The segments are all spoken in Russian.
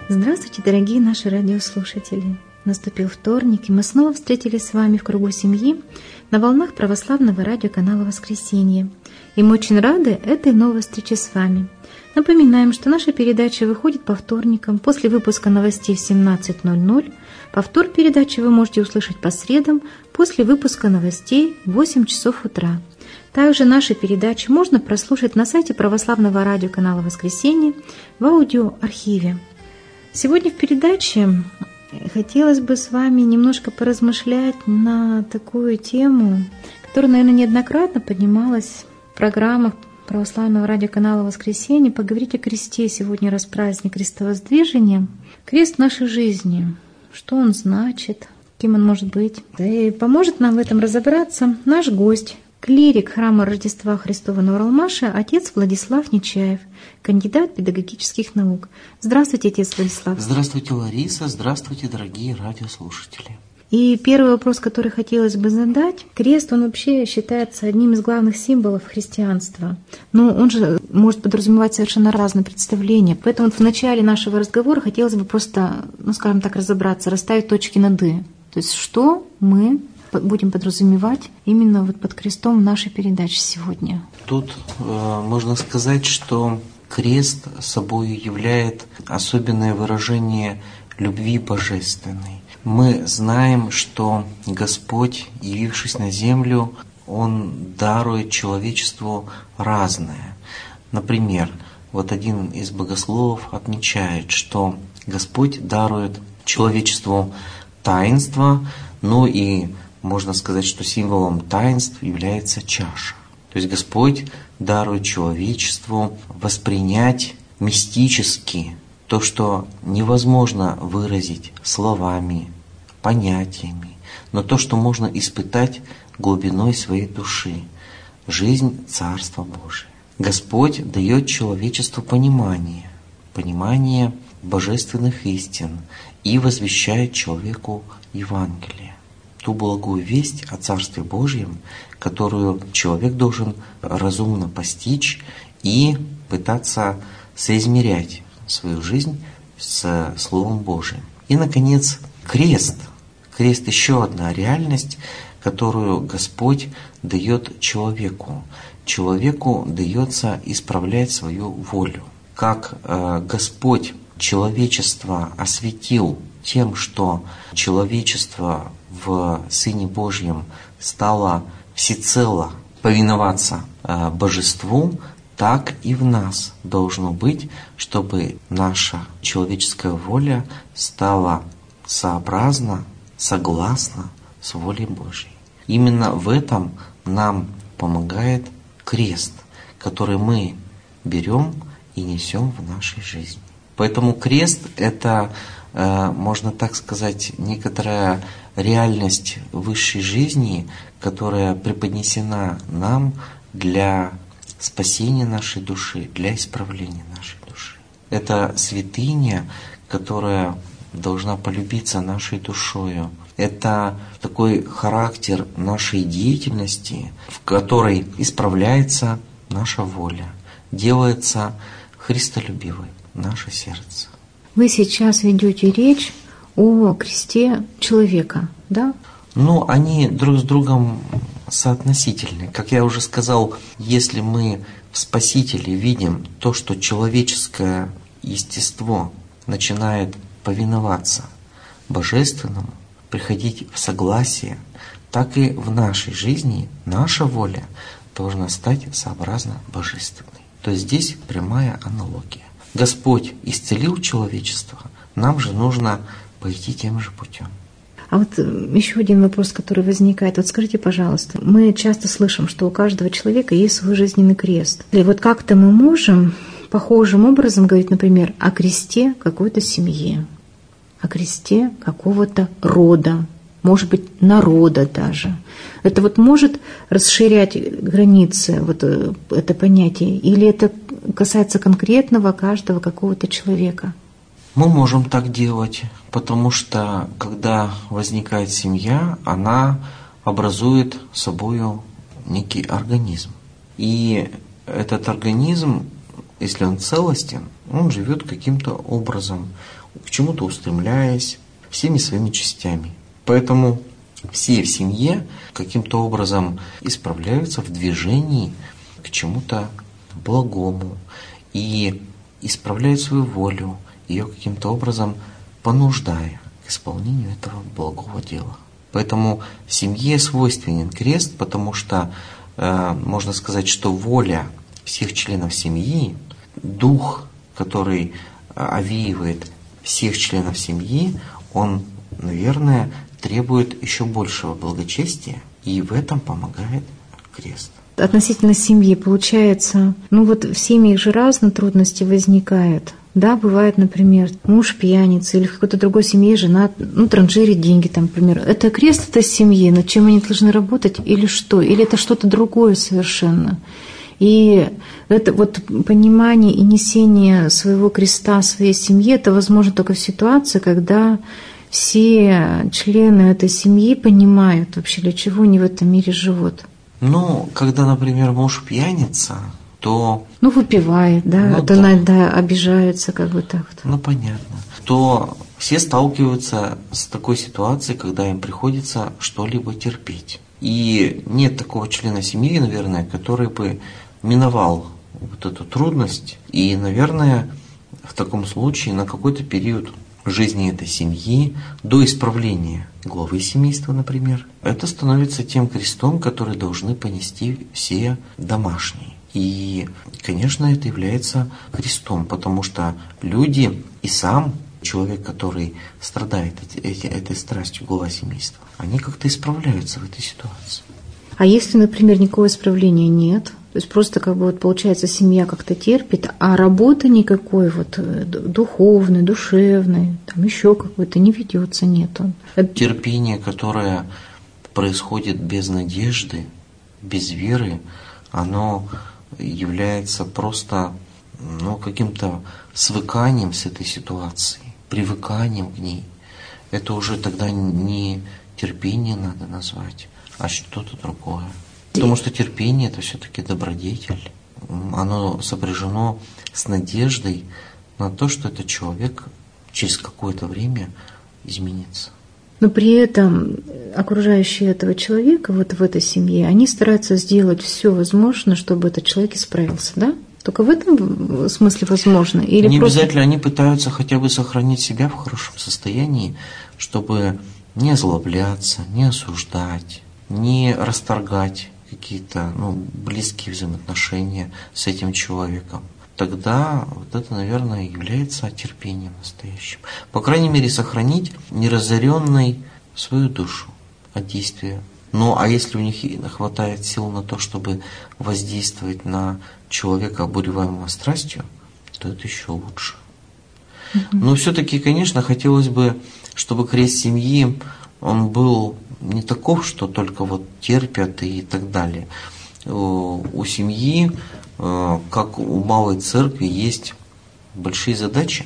Здравствуйте, дорогие наши радиослушатели! Наступил вторник, и мы снова встретились с вами в кругу семьи на волнах православного радиоканала «Воскресенье». И мы очень рады этой новой встрече с вами. Напоминаем, что наша передача выходит по вторникам после выпуска новостей в 17:00. Повтор передачи вы можете услышать по средам после выпуска новостей в 8 часов утра. Также наши передачи можно прослушать на сайте православного радиоканала «Воскресенье» в аудиоархиве. Сегодня в передаче хотелось бы с вами немножко поразмышлять на такую тему, которая, наверное, неоднократно поднималась в программах православного радиоканала «Воскресенье». Поговорить о кресте. Сегодня раз праздник Крестовоздвижения. Крест в нашей жизни. Что он значит? Кем он может быть? И поможет нам в этом разобраться наш гость, клирик храма Рождества Христова на Уралмаше, отец Владислав Нечаев, кандидат педагогических наук. Здравствуйте, отец Владислав. Здравствуйте, Лариса. Здравствуйте, дорогие радиослушатели. И первый вопрос, который хотелось бы задать. Крест, он вообще считается одним из главных символов христианства. Но он же может подразумевать совершенно разные представления. Поэтому в начале нашего разговора хотелось бы просто, скажем так, разобраться, расставить точки над «и». То есть что мы будем подразумевать именно вот под крестом в нашей передаче сегодня? Тут можно сказать, что крест собой являет особенное выражение любви божественной. Мы знаем, что Господь, явившись на землю, Он дарует человечеству разное. Например, вот один из богословов отмечает, что Господь дарует человечеству таинство, и можно сказать, что символом таинств является чаша. То есть Господь дарует человечеству воспринять мистически то, что невозможно выразить словами, понятиями, но то, что можно испытать глубиной своей души, жизнь Царства Божия. Господь дает человечеству понимание божественных истин и возвещает человеку Евангелие, ту благую весть о Царстве Божьем, которую человек должен разумно постичь и пытаться соизмерять свою жизнь с Словом Божиим. И, наконец, крест. Крест – еще одна реальность, которую Господь дает человеку. Человеку дается исправлять свою волю. Как Господь человечество осветил тем, что человечество в Сыне Божьем стало всецело повиноваться Божеству, так и в нас должно быть, чтобы наша человеческая воля стала согласна с волей Божьей. Именно в этом нам помогает крест, который мы берем и несем в нашей жизни. Поэтому крест – это, можно так сказать, некоторая реальность высшей жизни, которая преподнесена нам для спасения нашей души, для исправления нашей души. Это святыня, которая должна полюбиться нашей душою. Это такой характер нашей деятельности, в которой исправляется наша воля, делается христолюбивой наше сердце. Вы сейчас ведете речь о кресте человека, да? Они друг с другом соотносительны. Как я уже сказал, если мы в Спасителе видим то, что человеческое естество начинает повиноваться Божественному, приходить в согласие, так и в нашей жизни наша воля должна стать сообразно Божественной. То есть здесь прямая аналогия. Господь исцелил человечество, нам же нужно пойти тем же путем. А вот еще один вопрос, который возникает. Вот скажите, пожалуйста, мы часто слышим, что у каждого человека есть свой жизненный крест. И вот как-то мы можем похожим образом говорить, например, о кресте какой-то семьи, о кресте какого-то рода, может быть, народа даже. Это вот может расширять границы, вот это понятие, или это касается конкретного каждого какого-то человека? Мы можем так делать, потому что, когда возникает семья, она образует собою некий организм. И этот организм, если он целостен, Он живет каким-то образом, к чему-то устремляясь, всеми своими частями. Поэтому все в семье каким-то образом исправляются в движении к чему-то благому и исправляют свою волю, ее каким-то образом понуждая к исполнению этого благого дела. Поэтому семье свойственен крест, потому что можно сказать, что воля всех членов семьи, дух, который овеивает всех членов семьи, он, наверное, требует еще большего благочестия, и в этом помогает крест. Относительно семьи, получается, в семьях же разные трудности возникают. Да, бывает, например, муж пьяница, или в какой-то другой семье жена, транжирит деньги, например. Это крест этой семьи, над чем они должны работать, или что? Или это что-то другое совершенно? И это понимание и несение своего креста своей семье, это возможно только в ситуации, когда все члены этой семьи понимают вообще, для чего они в этом мире живут. Когда, например, муж пьяница, то... выпивает, да, иногда обижается, так. Понятно. То все сталкиваются с такой ситуацией, когда им приходится что-либо терпеть. И нет такого члена семьи, наверное, который бы миновал эту трудность. И, наверное, в таком случае на какой-то период жизни этой семьи, до исправления главы семейства, например, это становится тем крестом, который должны понести все домашние. И, конечно, это является крестом, потому что люди и сам человек, который страдает этой страстью, глава семейства, они как-то исправляются в этой ситуации. А если, например, никакого исправления нет, то есть просто получается семья как-то терпит, а работы никакой духовной, душевной, еще какой-то не ведется, нету. Терпение, которое происходит без надежды, без веры, оно является просто каким-то свыканием с этой ситуацией, привыканием к ней. Это уже тогда не терпение надо назвать, а что-то другое. Потому что терпение – это все-таки добродетель. Оно сопряжено с надеждой на то, что этот человек через какое-то время изменится. Но при этом окружающие этого человека в этой семье, они стараются сделать все возможное, чтобы этот человек исправился, да? Только в этом смысле возможно? Или не просто... обязательно, они пытаются хотя бы сохранить себя в хорошем состоянии, чтобы не озлобляться, не осуждать, не расторгать какие-то близкие взаимоотношения с этим человеком. Тогда это, наверное, является терпением настоящим. По крайней мере, сохранить неразоренной свою душу от действия. А если у них хватает сил на то, чтобы воздействовать на человека, обуреваемого страстью, то это еще лучше. Но все-таки, конечно, хотелось бы, чтобы крест семьи, он был не таков, что только терпят и так далее. У семьи, как у малой церкви, есть большие задачи,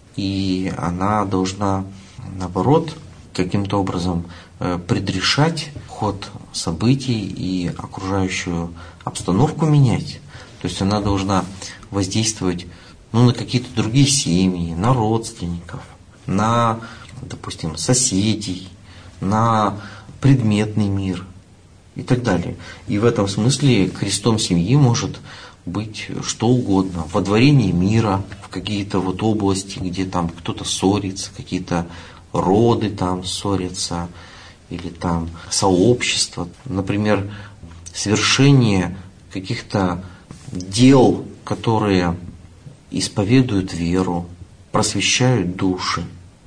и она должна, наоборот, каким-то образом предрешать ход событий и окружающую обстановку менять. То есть она должна воздействовать на какие-то другие семьи, на родственников, на, допустим, соседей, на предметный мир и так далее. И в этом смысле крестом семьи может быть что угодно. Водворение мира в какие-то области, где кто-то ссорится, какие-то роды ссорятся, или сообщества. Например, совершение каких-то дел, которые исповедуют веру, просвещают души.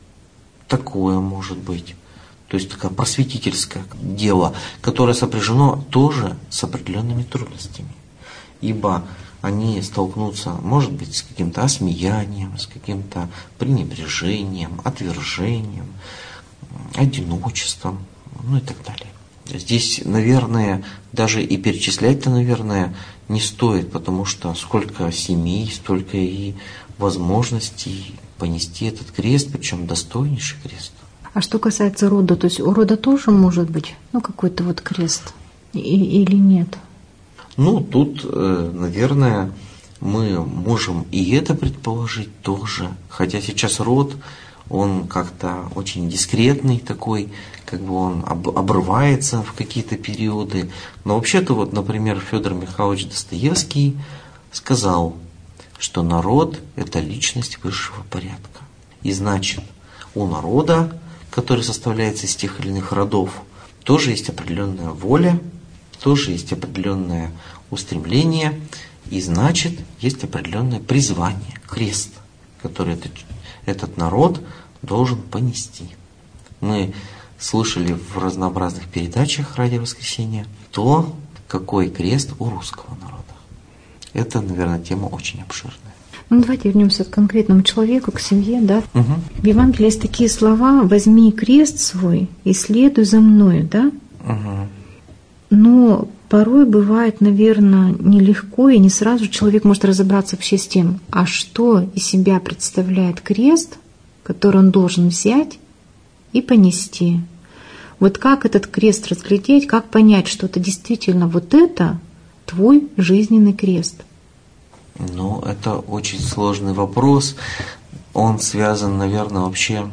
Такое может быть. То есть такое просветительское дело, которое сопряжено тоже с определенными трудностями. Ибо они столкнутся, может быть, с каким-то осмеянием, с каким-то пренебрежением, отвержением, одиночеством, и так далее. Здесь, наверное, даже и перечислять-то, наверное, не стоит, потому что сколько семей, столько и возможностей понести этот крест, причем достойнейший крест. А что касается рода, то есть у рода тоже может быть какой-то крест или нет? Тут, наверное, мы можем и это предположить тоже. Хотя сейчас род, он как-то очень дискретный такой, как бы он обрывается в какие-то периоды. Но вообще-то, вот, например, Федор Михайлович Достоевский сказал, что народ – это личность высшего порядка. И значит, у народа, который составляется из тех или иных родов, тоже есть определенная воля, тоже есть определенное устремление, и значит, есть определенное призвание, крест, который этот народ должен понести. Мы слышали в разнообразных передачах «Радио Воскресенье» то, какой крест у русского народа. Это, наверное, тема очень обширная. Ну, давайте вернемся к конкретному человеку, к семье, да? Угу. В Евангелии есть такие слова: «Возьми крест свой и следуй за мною», да? Угу. Но порой бывает, наверное, нелегко, и не сразу человек может разобраться вообще с тем, а что из себя представляет крест, который он должен взять и понести. Вот как этот крест разглядеть, как понять, что это действительно вот это твой жизненный крест? Ну, это очень сложный вопрос. Он связан, наверное, вообще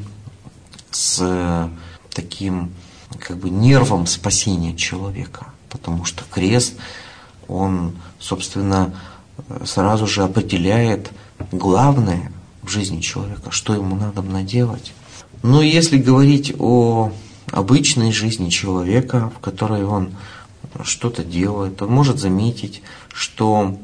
с таким как бы нервом спасения человека. Потому что крест, он, собственно, сразу же определяет главное в жизни человека, что ему надо делать. Но если говорить о обычной жизни человека, в которой он что-то делает, он может заметить, что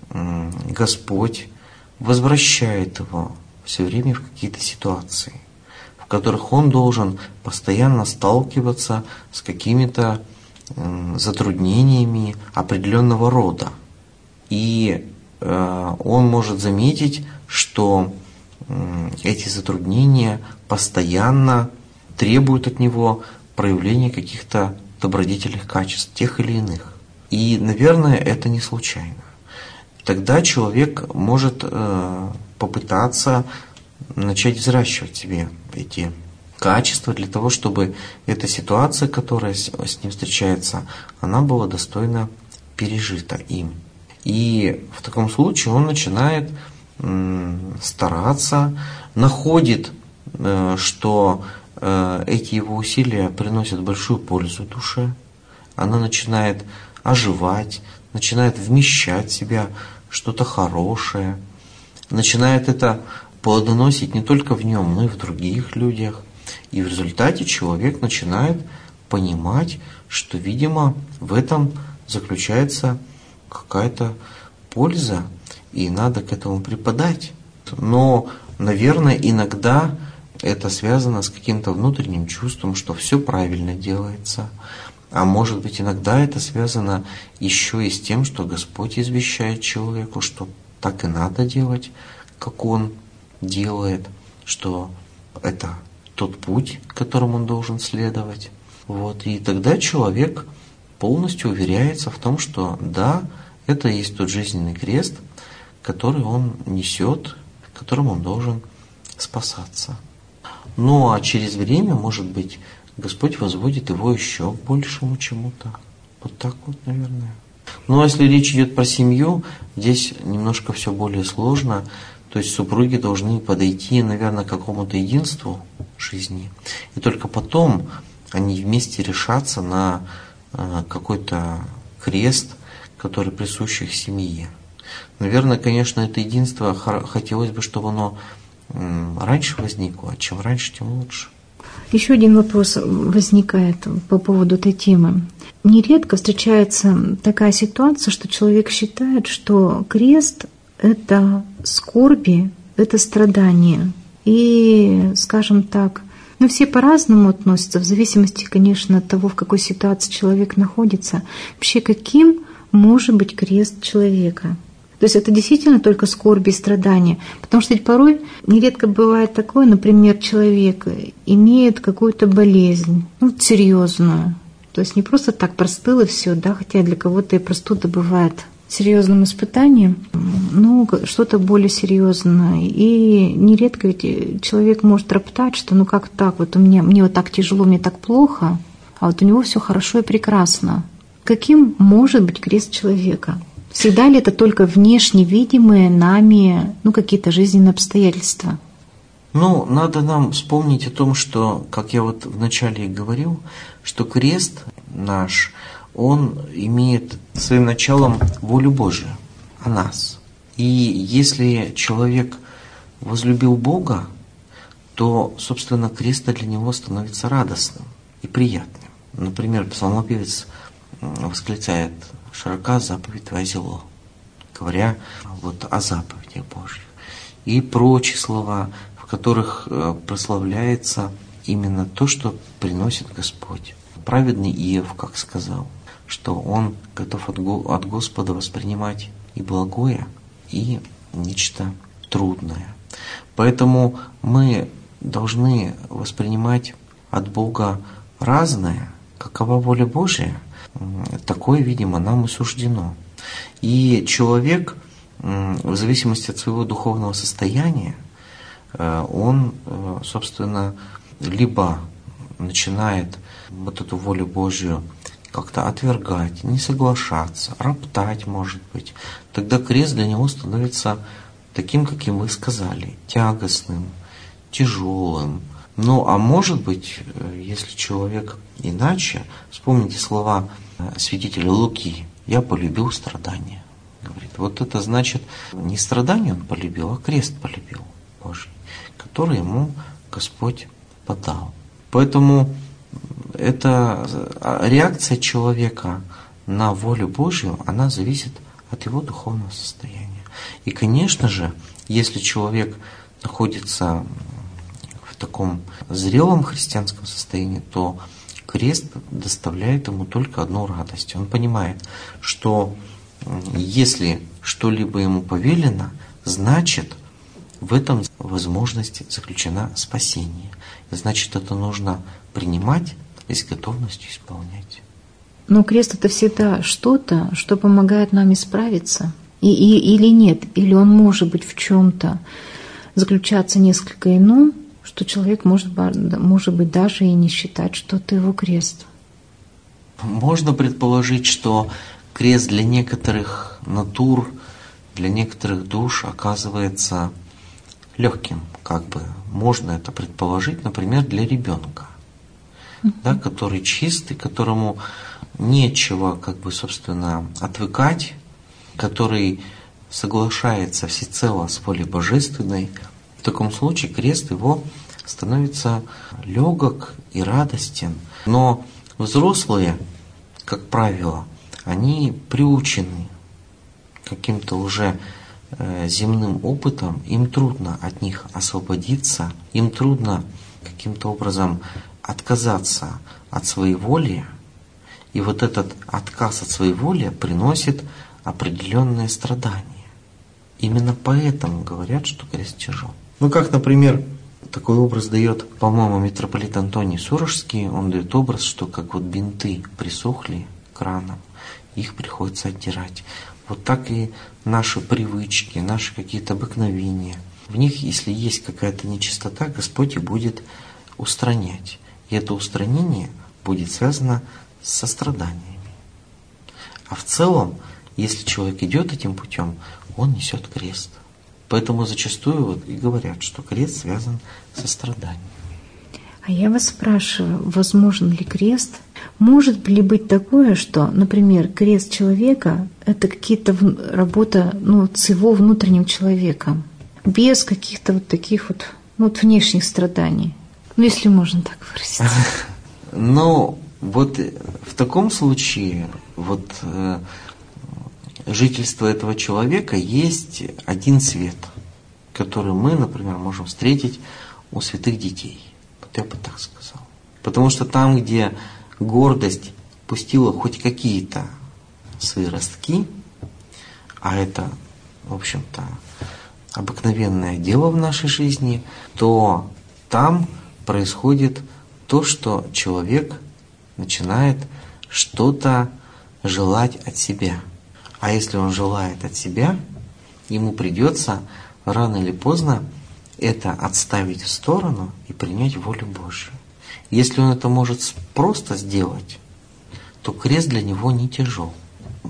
Господь возвращает его все время в какие-то ситуации, в которых он должен постоянно сталкиваться с какими-то затруднениями определенного рода. И он может заметить, что эти затруднения постоянно требуют от него проявления каких-то добродетельных качеств, тех или иных. И, наверное, это не случайно. Тогда человек может попытаться начать взращивать в себе эти качества для того, чтобы эта ситуация, которая с ним встречается, она была достойно пережита им. И в таком случае он начинает стараться, находит, что эти его усилия приносят большую пользу душе. Она начинает оживать, начинает вмещать в себя что-то хорошее, начинает это плодоносить не только в нем, но и в других людях. И в результате человек начинает понимать, что, видимо, в этом заключается какая-то польза, и надо к этому преподать. Но, наверное, иногда это связано с каким-то внутренним чувством, что все правильно делается. А может быть, иногда это связано еще и с тем, что Господь извещает человеку, что так и надо делать, как Он делает, что это тот путь, которым он должен следовать. Вот. И тогда человек полностью уверяется в том, что да, это и есть тот жизненный крест, который он несет, которым он должен спасаться. Ну а через время, может быть, Господь возводит его еще к большему чему-то. Вот так вот, наверное. Ну а если речь идет про семью, здесь немножко все более сложно. То есть супруги должны подойти, наверное, к какому-то единству жизни. И только потом они вместе решатся на какой-то крест, который присущ их семье. Наверное, конечно, это единство хотелось бы, чтобы оно раньше возникло. Чем раньше, тем лучше. Еще один вопрос возникает по поводу этой темы. Нередко встречается такая ситуация, что человек считает, что крест – это скорби, это страдание. И, скажем так, все по-разному относятся, в зависимости, конечно, от того, в какой ситуации человек находится. Вообще, каким может быть крест человека? То есть это действительно только скорби и страдания. Потому что ведь порой нередко бывает такое, например, человек имеет какую-то болезнь, серьезную. То есть не просто так простыл и все, да, хотя для кого-то и простуда бывает серьезным испытанием, но что-то более серьезное. И нередко ведь человек может роптать, что как так, вот мне вот так тяжело, мне так плохо, а вот у него все хорошо и прекрасно. Каким может быть крест человека? Всегда ли это только внешне видимые нами, какие-то жизненные обстоятельства? Надо нам вспомнить о том, что, как я вот вначале и говорил, что крест наш, он имеет своим началом волю Божию о нас. И если человек возлюбил Бога, то, собственно, крест для него становится радостным и приятным. Например, псалмопевец восклицает: «Широка заповедь Твоя зело», говоря вот о заповедях Божьих. И прочие слова, в которых прославляется именно то, что приносит Господь. Праведный Иов, как сказал, что он готов от Господа воспринимать и благое, и нечто трудное. Поэтому мы должны воспринимать от Бога разное. Какова воля Божия, такое, видимо, нам и суждено. И человек, в зависимости от своего духовного состояния, он, собственно, либо начинает вот эту волю Божию как-то отвергать, не соглашаться, роптать, может быть. Тогда крест для него становится таким, каким вы сказали, тягостным, тяжелым. А может быть, если человек иначе, вспомните слова святителя Луки: «Я полюбил страдания». Говорит, вот это значит, не страдания он полюбил, а крест полюбил Божий, который ему Господь подал. Поэтому это реакция человека на волю Божью, она зависит от его духовного состояния. И, конечно же, если человек находится в таком зрелом христианском состоянии, то крест доставляет ему только одну радость. Он понимает, что если что-либо ему повелено, значит, в этом возможность заключена спасение. Значит, это нужно принимать и с готовностью исполнять. Но крест — это всегда что-то, что помогает нам исправиться. Или нет, или он может быть в чем-то заключаться несколько ином, что человек может быть даже и не считать, что это его крест. Можно предположить, что крест для некоторых натур, для некоторых душ оказывается легким, можно это предположить, например, для ребенка, который чистый, которому нечего, собственно, отвыкать, который соглашается всецело с волей божественной. В таком случае крест его становится легок и радостен. Но взрослые, как правило, они приучены каким-то уже земным опытом, им трудно от них освободиться, им трудно каким-то образом отказаться от своей воли, и вот этот отказ от своей воли приносит определенные страдания. Именно поэтому говорят, что крест тяжел. Как, например, такой образ дает, по-моему, митрополит Антоний Сурожский. Он дает образ, что как бинты присохли к ранам, их приходится оттирать. Вот так и наши привычки, наши какие-то обыкновения. В них, если есть какая-то нечистота, Господь их будет устранять. И это устранение будет связано с состраданиями. А в целом, если человек идет этим путем, он несет крест. Поэтому зачастую и говорят, что крест связан со страданиями. А я вас спрашиваю, возможен ли крест? Может ли быть такое, что, например, крест человека — это какие-то работа с его внутренним человеком, без каких-то таких внешних страданий? Если можно так выразиться. В таком случае жительство этого человека есть один цвет, который мы, например, можем встретить у святых детей. Я бы так сказал. Потому что там, где гордость пустила хоть какие-то свои ростки, а это, в общем-то, обыкновенное дело в нашей жизни, то там происходит то, что человек начинает что-то желать от себя. А если он желает от себя, ему придется рано или поздно это отставить в сторону и принять волю Божию. Если он это может просто сделать, то крест для него не тяжел.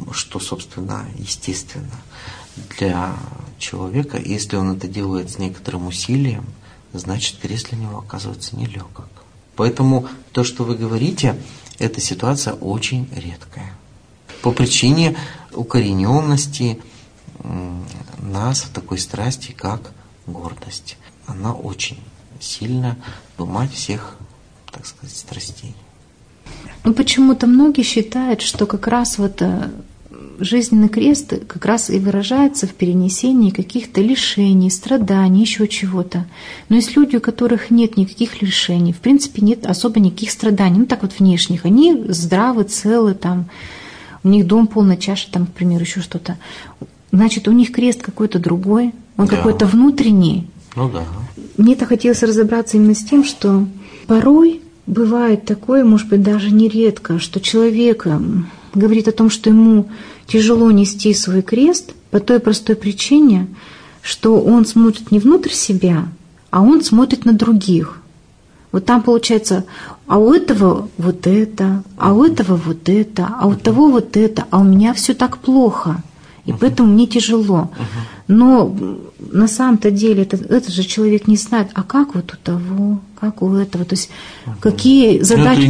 что, собственно, естественно для человека. Если он это делает с некоторым усилием, значит, крест для него оказывается нелегок. Поэтому то, что вы говорите, эта ситуация очень редкая. По причине укорененности нас в такой страсти, как гордость. Она очень сильно мать всех, так сказать, страстей. Ну, почему-то многие считают, что как раз вот жизненный крест как раз и выражается в перенесении каких-то лишений, страданий, еще чего-то. Но есть люди, у которых нет никаких лишений, в принципе, нет особо никаких страданий, ну так вот внешних. Они здравы, целы, там, у них дом полная чаша, там, к примеру, еще что-то. Значит, у них крест какой-то другой, он какой-то внутренний. Ну да. Мне-то хотелось разобраться именно с тем, что порой бывает такое, может быть, даже нередко, что человек говорит о том, что ему тяжело нести свой крест по той простой причине, что он смотрит не внутрь себя, а он смотрит на других. Вот там получается, а у этого вот это, а у этого вот это, а у того вот это, а у меня все так плохо. И поэтому мне тяжело. Но на самом-то деле этот же человек не знает, а как вот у того, как у этого. То есть какие задачи,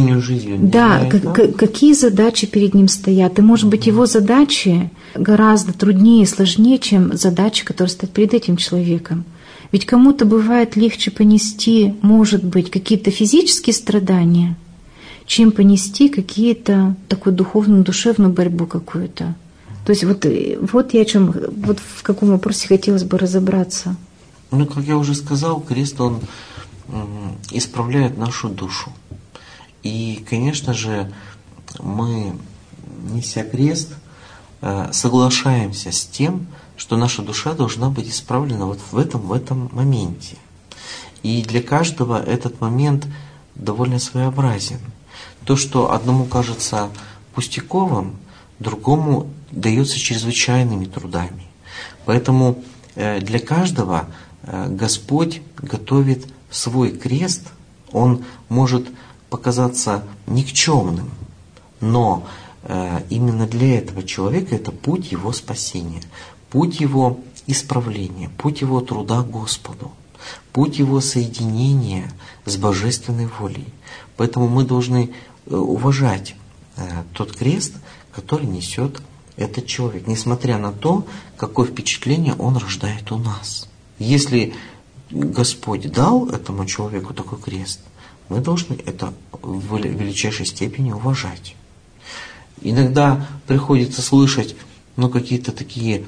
какие задачи перед ним стоят. И, может быть, его задачи гораздо труднее, сложнее, чем задачи, которые стоят перед этим человеком. Ведь кому-то бывает легче понести, может быть, какие-то физические страдания, чем понести какие-то такую духовную, душевную борьбу какую-то. То есть вот я о чем, вот в каком вопросе хотелось бы разобраться. Ну, как я уже сказал, крест, он исправляет нашу душу. И, конечно же, мы, неся крест, соглашаемся с тем, что наша душа должна быть исправлена вот в этом моменте. И для каждого этот момент довольно своеобразен. То, что одному кажется пустяковым, другому дается чрезвычайными трудами. Поэтому для каждого Господь готовит свой крест. Он может показаться никчемным, но именно для этого человека это путь его спасения, путь его исправления, путь его труда Господу, путь его соединения с божественной волей. Поэтому мы должны уважать тот крест, который несет этот человек, несмотря на то, какое впечатление он рождает у нас. Если Господь дал этому человеку такой крест, мы должны это в величайшей степени уважать. Иногда приходится слышать какие-то такие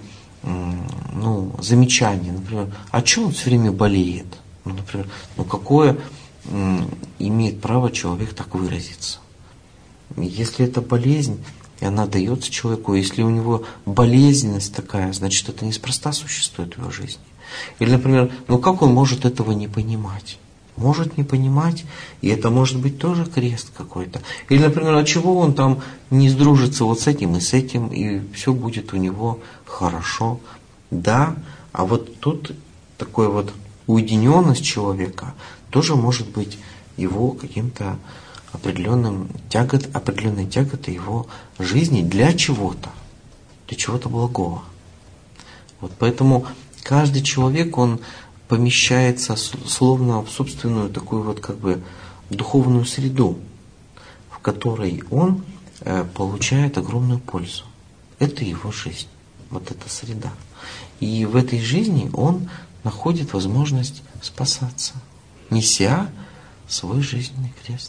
замечания, например, а чего он все время болеет? Например, какое имеет право человек так выразиться? Если это болезнь, и она дается человеку, если у него болезненность такая, значит, это неспроста существует в его жизни. Или, например, как он может этого не понимать? Может не понимать, и это может быть тоже крест какой-то. Или, например, а чего он там не сдружится вот с этим и с этим, и все будет у него хорошо. Да, а вот тут такой вот уединенность человека тоже может быть его каким-то определенной тяготой его жизни для чего-то благого. Вот поэтому каждый человек, он помещается словно в собственную такую духовную среду, в которой он получает огромную пользу. Это его жизнь, вот эта среда. И в этой жизни он находит возможность спасаться, неся свой жизненный крест.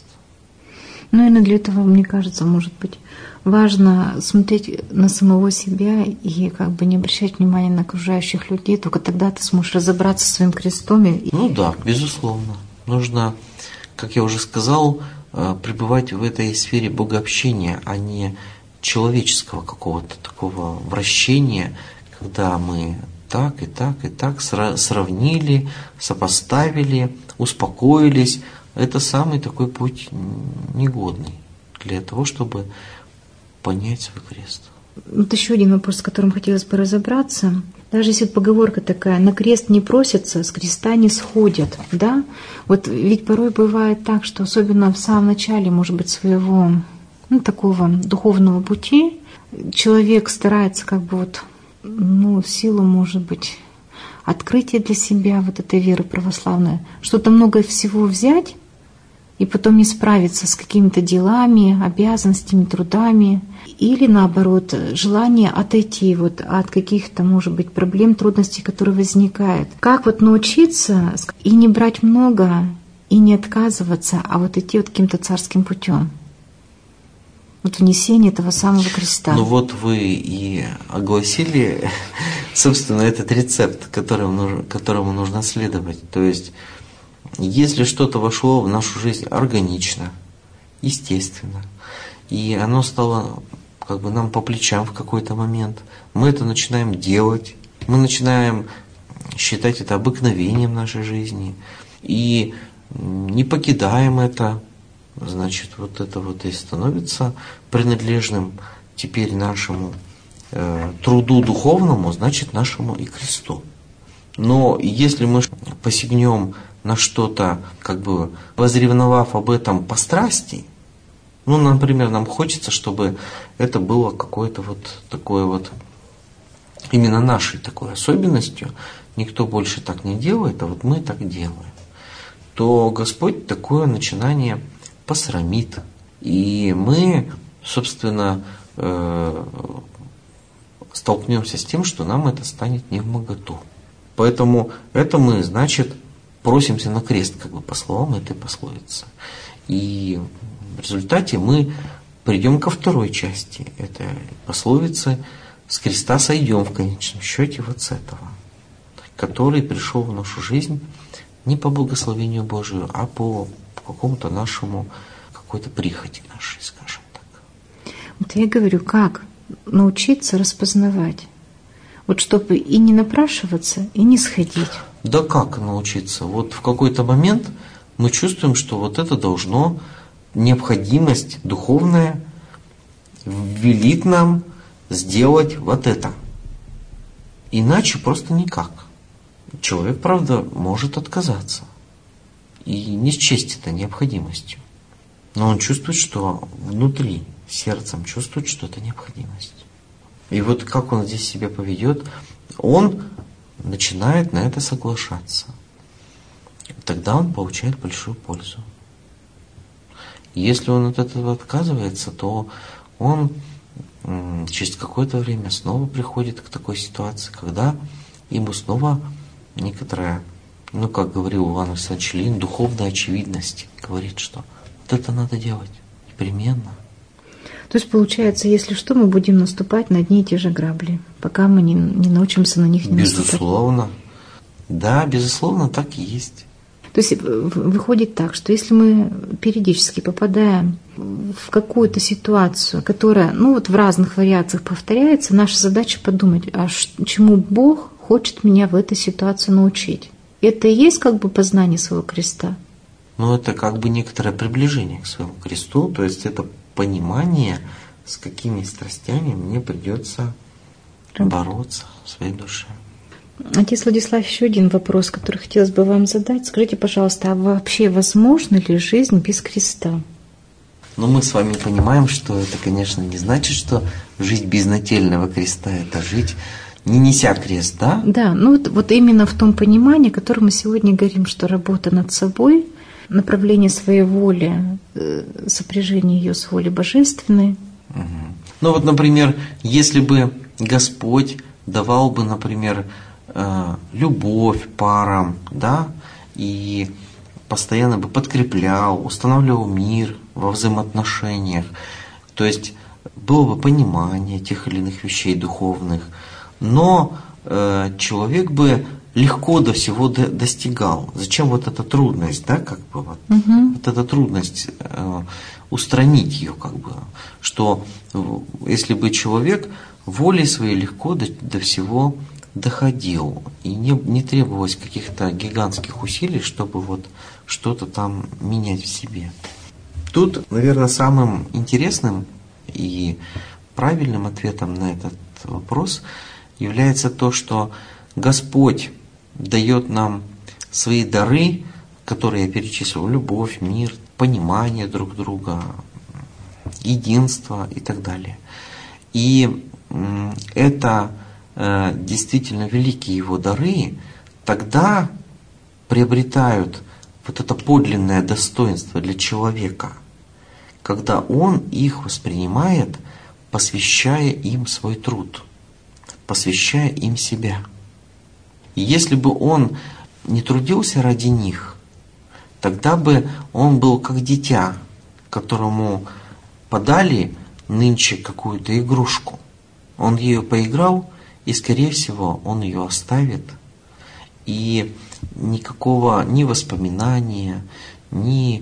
И для этого, мне кажется, может быть, важно смотреть на самого себя и не обращать внимания на окружающих людей. Только тогда ты сможешь разобраться со своим крестом. Да, безусловно. Нужно, как я уже сказал, пребывать в этой сфере богообщения, а не человеческого какого-то такого вращения, когда мы так и так и так сравнили, сопоставили, успокоились. Это самый такой путь негодный для того, чтобы понять свой крест. Вот еще один вопрос, с которым хотелось бы разобраться. Даже если поговорка такая: на крест не просятся, с креста не сходят. Да? Вот ведь порой бывает так, что особенно в самом начале, может быть, своего такого духовного пути, человек старается как бы вот, ну, в силу, может быть, открытия для себя вот этой веры православной, что-то много всего взять и потом не справиться с какими-то делами, обязанностями, трудами, или наоборот, желание отойти вот от каких-то, может быть, проблем, трудностей, которые возникают. Как вот научиться и не брать много, и не отказываться, а вот идти вот каким-то царским путем? Вот внесение этого самого креста. Ну вот вы и огласили, собственно, этот рецепт, которому нужно следовать. То есть, если что-то вошло в нашу жизнь органично, естественно, и оно стало как бы нам по плечам в какой-то момент, мы это начинаем делать, мы начинаем считать это обыкновением нашей жизни, и не покидаем это, значит, вот это вот и становится принадлежным теперь нашему труду духовному, значит, нашему и кресту. Но если мы посягнем на что-то, как бы возревновав об этом по страсти, ну, например, нам хочется, чтобы это было какое-то вот такое вот, именно нашей такой особенностью, никто больше так не делает, а вот мы так делаем, то Господь такое начинание посрамит. И мы, собственно, столкнемся с тем, что нам это станет невмоготу. Поэтому это мы, значит, просимся на крест, как бы по словам этой пословицы. И в результате мы придем ко второй части этой пословицы: с креста сойдем в конечном счете вот с этого, который пришел в нашу жизнь не по благословению Божию, а по какому-то нашему, какой-то прихоти нашей, скажем так. Вот я говорю, как научиться распознавать, вот чтобы и не напрашиваться, и не сходить. Да как научиться? Вот в какой-то момент мы чувствуем, что вот это должно, необходимость духовная велит нам сделать вот это. Иначе просто никак. Человек, правда, может отказаться и не счесть это необходимостью. Но он чувствует, что внутри, сердцем чувствует, что это необходимость. И вот как он здесь себя поведет, он начинает на это соглашаться. Тогда он получает большую пользу. Если он от этого отказывается, то он через какое-то время снова приходит к такой ситуации, когда ему снова некоторая, ну, как говорил Иван Александрович Ильин, духовная очевидность говорит, что вот это надо делать непременно. То есть, получается, если что, мы будем наступать на одни и те же грабли, пока мы не научимся на них не наступать. Безусловно. Да, безусловно, так и есть. То есть выходит так, что если мы периодически попадаем в какую-то ситуацию, которая, ну, вот в разных вариациях повторяется, наша задача подумать, а чему Бог хочет меня в этой ситуации научить. Это и есть как бы познание своего креста. Ну, это как бы некоторое приближение к своему кресту, то есть это понимание, с какими страстями мне придется бороться в своей душе. Отец Владислав, еще один вопрос, который хотелось бы вам задать. Скажите, пожалуйста, а вообще возможна ли жизнь без креста? Но мы с вами понимаем, что это, конечно, не значит, что жить без нательного креста – это жить, не неся крест, да? Да, ну вот именно в том понимании, о котором мы сегодня говорим, что работа над собой, направление своей воли, сопряжение ее с волей божественной. Угу. Ну вот, например, если бы Господь давал бы, например, любовь парам, да, и постоянно бы подкреплял, устанавливал мир во взаимоотношениях, то есть было бы понимание тех или иных вещей духовных, но человек бы легко до всего достигал. Зачем вот эта трудность, да, как бы вот, вот эта трудность, устранить ее, как бы, что если бы человек волей своей легко до всего доходил, и не требовалось каких-то гигантских усилий, чтобы вот что-то там менять в себе. Тут, наверное, самым интересным и правильным ответом на этот вопрос является то, что Господь дает нам свои дары, которые я перечислил: любовь, мир, понимание друг друга, единство и так далее. И это действительно великие его дары, тогда приобретают вот это подлинное достоинство для человека, когда он их воспринимает, посвящая им свой труд, посвящая им себя. И если бы он не трудился ради них, тогда бы он был как дитя, которому подали нынче какую-то игрушку. Он ею поиграл, и, скорее всего, он ее оставит, и никакого ни воспоминания, ни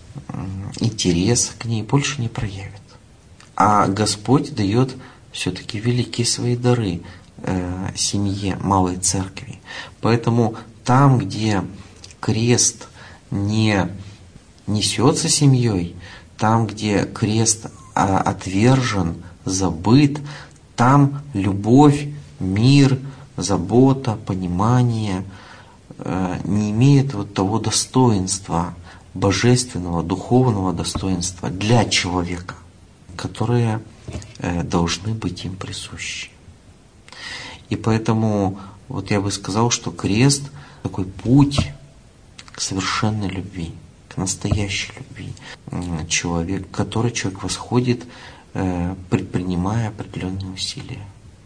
интереса к ней больше не проявит. А Господь дает все-таки великие свои дары семье Малой Церкви. Поэтому там, где крест не несется семьей, там, где крест отвержен, забыт, там любовь, мир, забота, понимание не имеет вот того достоинства, божественного, духовного достоинства для человека, которые должны быть им присущи. И поэтому вот я бы сказал, что крест – такой путь к совершенной любви, к настоящей любви, который человек восходит, предпринимая определенные усилия.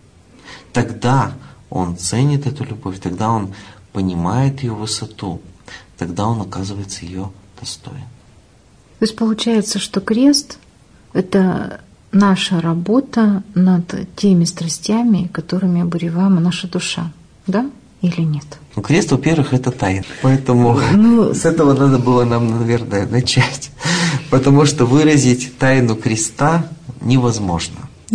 Тогда он ценит эту любовь, тогда он понимает ее высоту, тогда он оказывается ее достоин. То есть получается, что крест – это наша работа над теми страстями, которыми обуреваема наша душа, да или нет? Ну, крест, во-первых, это тайна, поэтому с этого надо было нам, наверное, начать, потому что выразить тайну креста невозможно.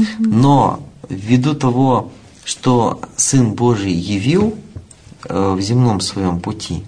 Но ввиду того, что Сын Божий явил в земном своем пути,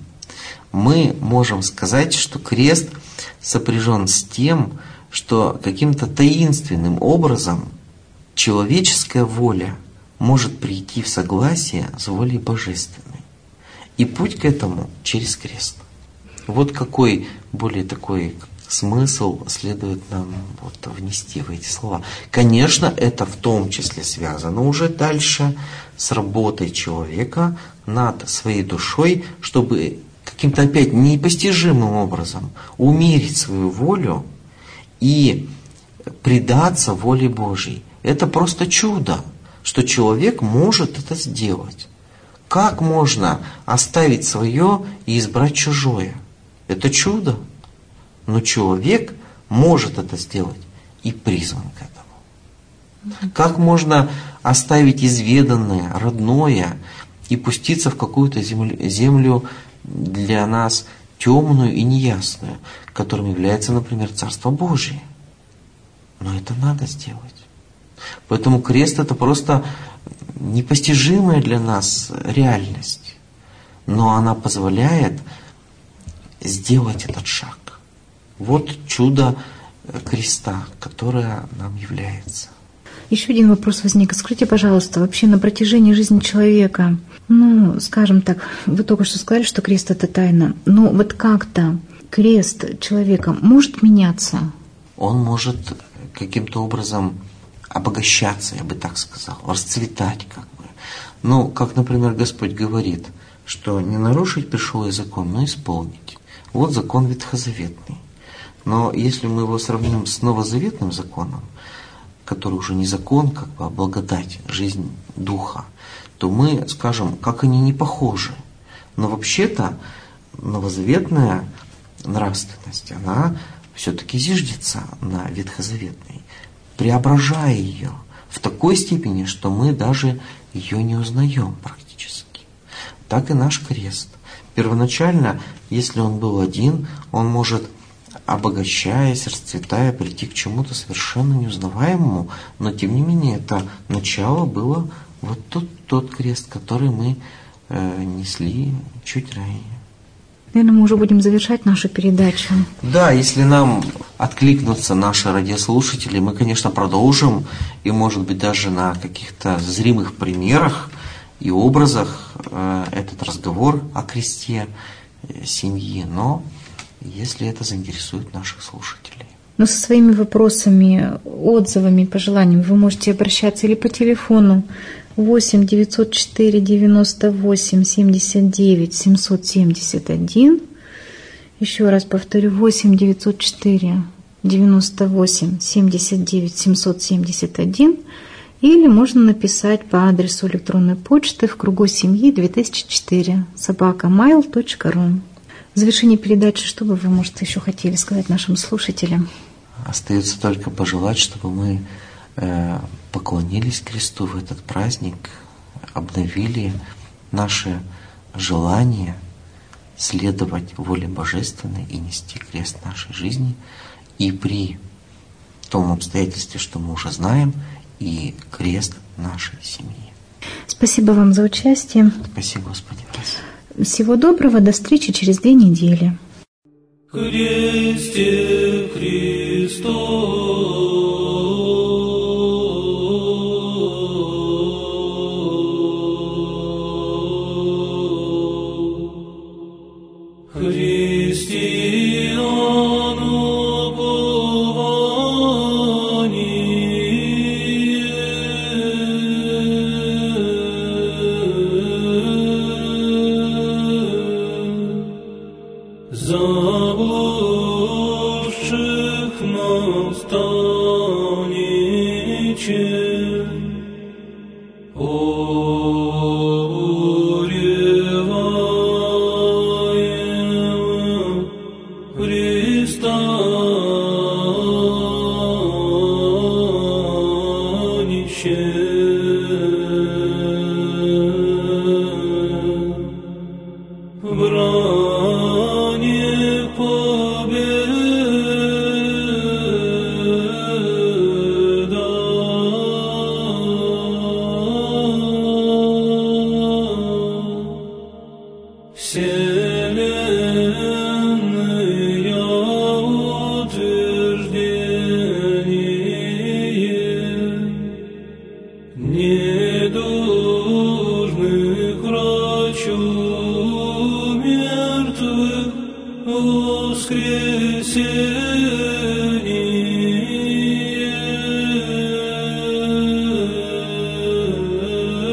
мы можем сказать, что крест сопряжен с тем, что каким-то таинственным образом человеческая воля может прийти в согласие с волей божественной. И путь к этому через крест. Вот какой более такой смысл следует нам внести в эти слова. Конечно, это в том числе связано уже дальше с работой человека над своей душой, чтобы каким-то опять непостижимым образом умерить свою волю и предаться воле Божьей. Это просто чудо, что человек может это сделать. Как можно оставить свое и избрать чужое? Это чудо. Но человек может это сделать и призван к этому. Как можно оставить изведанное, родное и пуститься в какую-то землю для нас темную и неясную, которым является, например, Царство Божие? Но это надо сделать. Поэтому крест – это просто непостижимая для нас реальность. Но она позволяет сделать этот шаг. Вот чудо креста, которое нам является. Еще один вопрос возник. Скажите, пожалуйста, вообще на протяжении жизни человека, скажем так, вы только что сказали, что крест – это тайна, но вот как-то крест человека может меняться? Он может каким-то образом обогащаться, я бы так сказал, расцветать как бы. Как, например, Господь говорит, что не нарушить пришел я закон, но исполнить. Вот закон ветхозаветный. Но если мы его сравним с новозаветным законом, который уже не закон, а благодать, жизнь духа, то мы скажем, как они не похожи. Но вообще-то новозаветная нравственность, она все-таки зиждется на ветхозаветной, преображая ее в такой степени, что мы даже ее не узнаем практически. Так и наш крест. Первоначально, если он был один, он может, обогащаясь, расцветая, прийти к чему-то совершенно неузнаваемому, но тем не менее это начало было вот тот крест, который мы несли чуть ранее. Наверное, мы уже будем завершать нашу передачу. Да, если нам откликнутся наши радиослушатели, мы, конечно, продолжим, и, может быть, даже на каких-то зримых примерах и образах этот разговор о кресте семьи, но если это заинтересует наших слушателей. Но со своими вопросами, отзывами, пожеланиями вы можете обращаться или по телефону 8 904 98 79 771. Еще раз повторю, 8 904 98 79 771. Или можно написать по адресу электронной почты в кругу семьи 2004 @mail.ru. В завершении передачи, что бы вы, может, еще хотели сказать нашим слушателям? Остается только пожелать, чтобы мы поклонились Кресту в этот праздник, обновили наше желание следовать воле Божественной и нести крест нашей жизни, и при том обстоятельстве, что мы уже знаем, и крест нашей семьи. Спасибо вам за участие. Спасибо, Господи. Всего доброго, до встречи через 2 недели. Христе Христос.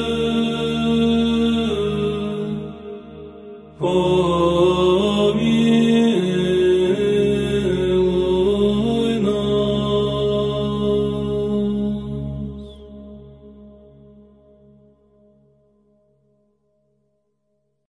Amen.